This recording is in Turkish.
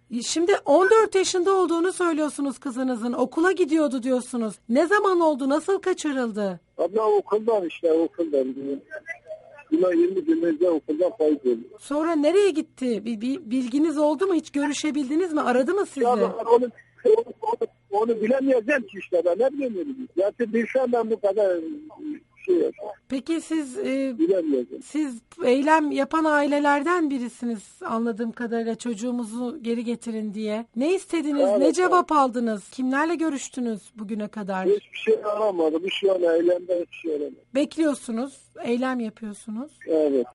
Şimdi 14 yaşında olduğunu söylüyorsunuz kızınızın. Okula gidiyordu diyorsunuz. Ne zaman oldu? Nasıl kaçırıldı? Abla okuldan. Buna 20 gün önce okuldan kayboldu. Sonra nereye gitti? Bir bilginiz oldu mu? Hiç görüşebildiniz mi? Aradı mı sizi? Ya onu bilemeyeceğim ki işte, ben ne bileyim. Zaten bilsem ben bu kadar şey. Peki siz Bilemeyeceğim. siz eylem yapan ailelerden birisiniz anladığım kadarıyla, çocuğumuzu geri getirin diye. Ne istediniz? Evet, ne cevap aldınız? Kimlerle görüştünüz bugüne kadar? Hiçbir şey aramadı. Şu an eylemde hiçbir şey aramadı. Bekliyorsunuz, eylem yapıyorsunuz. Evet.